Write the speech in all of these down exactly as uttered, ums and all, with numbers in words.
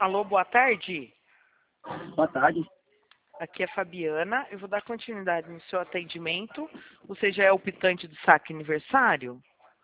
Alô, boa tarde. Boa tarde. Aqui é a Fabiana. Eu vou dar continuidade no seu atendimento. Você já é optante do saque aniversário?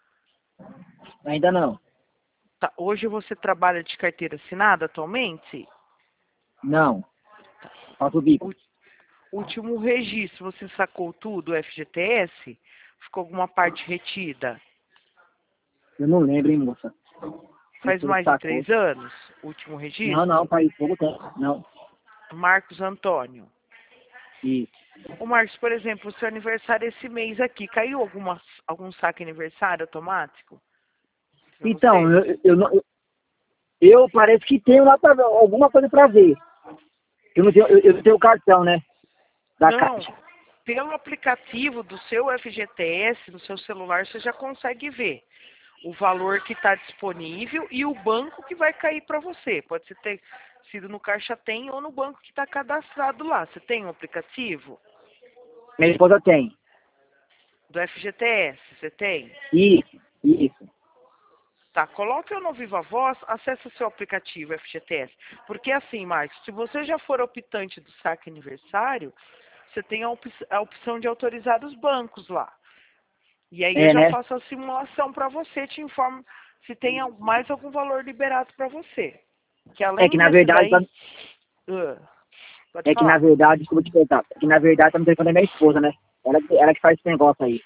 Ainda não. Tá. Hoje você trabalha de carteira assinada atualmente? Não. Falta o bico. O último registro, você sacou tudo, o F G T S? Ficou alguma parte retida? Eu não lembro, hein, moça. Faz mais de três anos, o último registro? Não, não, faz pouco tempo. Não. Marcos Antônio. Isso. Ô Marcos, por exemplo, o seu aniversário esse mês aqui, caiu alguma, algum saque aniversário automático? Pra Então, você? eu, eu, não- eu, eu parece que tenho lá pra, alguma coisa pra ver. Eu não tenho, eu, eu não tenho cartão, né? Da Não, Caixa. pelo aplicativo do seu F G T S, no seu celular, você já consegue ver o valor que está disponível e o banco que vai cair para você. Pode ser ter sido no Caixa Tem ou no banco que está cadastrado lá. Você tem um aplicativo Minha esposa tem. do F G T S? Você tem? Isso, isso. Tá, coloque eu no Viva Voz, acesse o seu aplicativo F G T S. Porque assim, Marcos, se você já for optante do saque aniversário, você tem a, op a opção de autorizar os bancos lá. E aí eu É, já né? faço a simulação para você, te informo se tem al- mais algum valor liberado para você. Que É além que na desse verdade, tá- daí... Ah, pode é que na falar. verdade, desculpa te contar. É que na verdade tá no telefone da minha esposa, né? Ela, que- ela que faz esse negócio aí.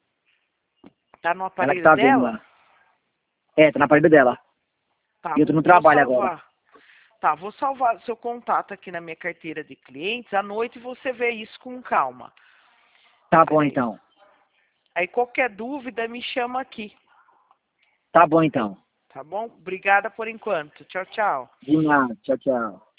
Tá no Ela que aparelho tá vendo dela? lá. É, tá na parede dela. Tá, E eu tô no vou trabalho agora. salvar. Tá, vou salvar seu contato aqui na minha carteira de clientes. À noite você vê isso com calma. Tá bom, Peraí. então. Aí qualquer dúvida me chama aqui. Tá bom, então. Tá bom? Obrigada por enquanto. Tchau, tchau. De nada. Tchau, tchau.